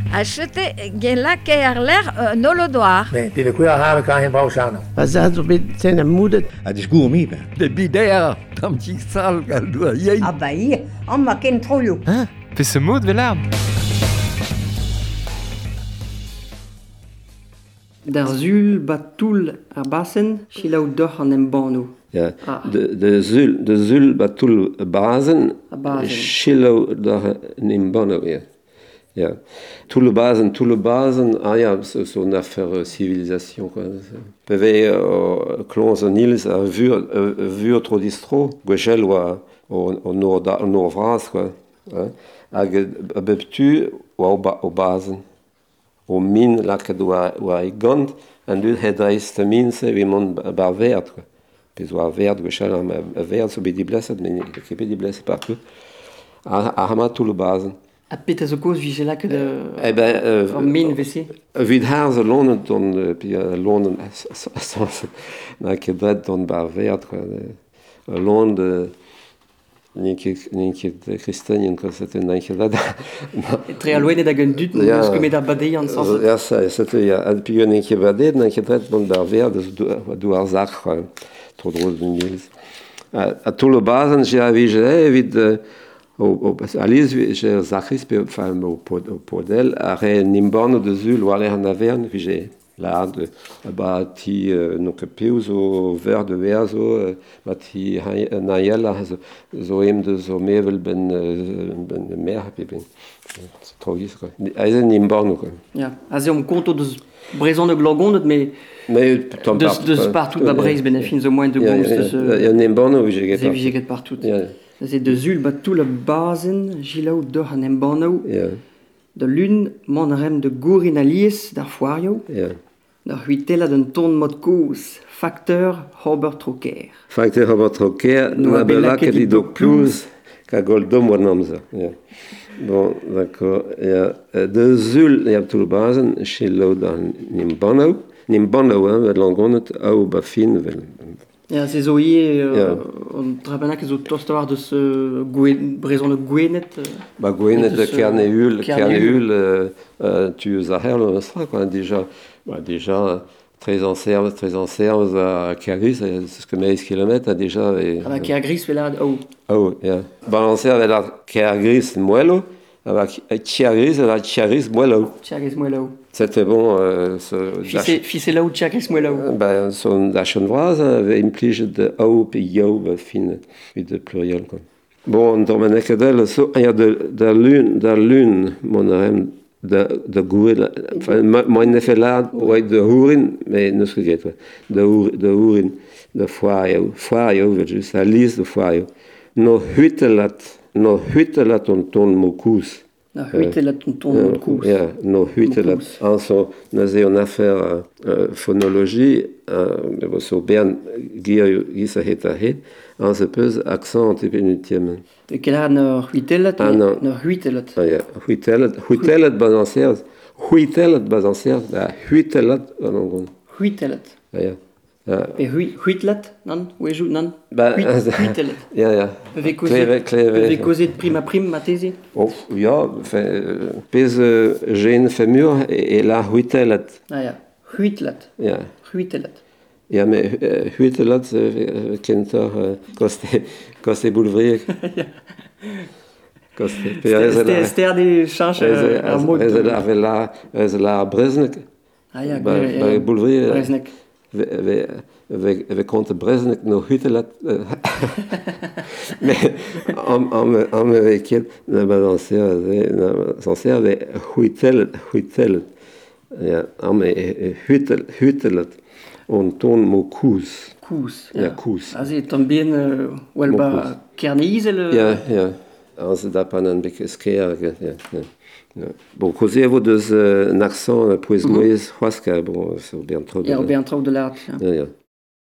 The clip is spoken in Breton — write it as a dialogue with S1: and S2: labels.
S1: Achete gelake l'air nolodoar.
S2: Nee, die de kuya haben kan geen bouwsano.
S3: Was also mit seiner Mutter?
S4: Het is goed mee, ben.
S5: De bidea, tam ci sal galdoa yen.
S6: Ah bah hier, on m'a ken trollo.
S7: Pe se mod velarm.
S8: Der zul bat toul ar basen, chilaou d'oc'h an embano.
S9: Ja, de zul batul bazen, chilaou d'oc'h an embano, ja. Ja, tout le basen, ja, zo'n affaire civilisation, quoi. Peve klons an ils a vur tro distro, gwechel oa o nor vras, quoi. Hag a beptu oa o basen. O min laket oa e gant, an dut hedreist min se vi mont bar verd, quoi. Pez oa verd, gwechel a verd so bet di bleset, men e ket di bleset partout. A hama tout le basen.
S8: A pet a zo koz vije lak an min vese?
S9: Vid har zo lonen don, pi lonen na ket dret don bar verd, quoi. Lon de... N'inket kristenien, quoi, c'était n'inket là.
S8: Tre alouenet hag un dut, n'eus ket met ar badei an sens.
S9: Ja, c'était, ja, pi n'inket badet, n'inket dret don bar verd, du ar zak, quoi, tro droz d'un gilz. A tout le basen, j'ai a vije evit, aliz, j'ai zakris, enfin, au podel, a re nimborno de zul, oare an avern, vije lard, ba ti no kepeus o ver de ver zo, ba ti naiel zo em de zo mevel ben mer, ben trogiz, quoi. A eze nimborno, quoi.
S8: Ja, a ze om konto deus brezon de glogondet, mais deus partout ba breiz ben a fin zo moin de gomz deus...
S9: Ja, nimborno vije get partout.
S8: Vije get partout. C'est de zul bat tout le basen, gilaou d'oc'h an embano, de lun, mon rem de gourin a lies d'ar foario, d'ar huitella d'un ton mod kouz, facteur Robert Troker.
S9: Facteur Robert Troker, na bella ket li do plus, ka goldom war namza. Bon, d'accord. De zul, ja, tout le basen, gilaou d'an nimbano, vet langonet, au ba fin, vel...
S8: Ja, se zo ie, on trabenak zo tostavar deus brezon de gwenet.
S9: Ba gwenet de kerneul, tu eus a herl an astra, quoi, déjà, très en servez a kergris, c'est ce que meiz kilometre, déjà...
S8: A kergris velad,
S9: ja. Balancer vel ar kergris muelo, a kergris vel ar kergris muelo.
S8: Kergris muelo.
S9: C'était bon...
S8: Fise laout kergris muelo.
S9: Ben, son dachon vraz, implije de au pe yo, fin, de pluriel, quoi. Bon, dans ma nekadel, so, ja, da lun, mon rem, de gouel, enfin, moi, ne fait là, ouais, de hourin, mais ne se guette, de hourin, de foario, juste, à lise de foario. No huitelat on ton mokous.
S8: No huitelat on ton mokous.
S9: Ja, no huitelat. Also, na ze on affaire phonologie, so bern gisa heta het, an se peus accent penultième.
S8: Et quel a no huitelat? No huitelat.
S9: Ah ja, huitelat basanceres, huitelat anongon.
S8: Huitelat.
S9: Ah ja.
S8: Et huitelat, nan? Ouejou, nan? Huitelat.
S9: Ja.
S8: Peve kozet prima ma tezi?
S9: Ja, pez gen femur et la huitelat.
S8: Ah ja, huitelat.
S9: Ja.
S8: Huitelat.
S9: Ja, mais huitelat kentor koste boulevrier. Ja.
S8: Ster de chanche ar mod.
S9: Ez la Breznek.
S8: Ah ja,
S9: boulevrier.
S8: Breznek.
S9: We compte Breznek no huitelat. Mais on me veket na balancer avec huitelat. Ja, on me huitelat. On ton mo kous.
S8: Kous.
S9: Ja, kous.
S8: Also tambien welba kerneizel.
S9: Ja. Also da pan an bek sker, ja. Bon, kozevo deus un accent poez moez c'hoaska, bon, c'est bien trop de...
S8: Ja, bien trop de l'art.
S9: Ja.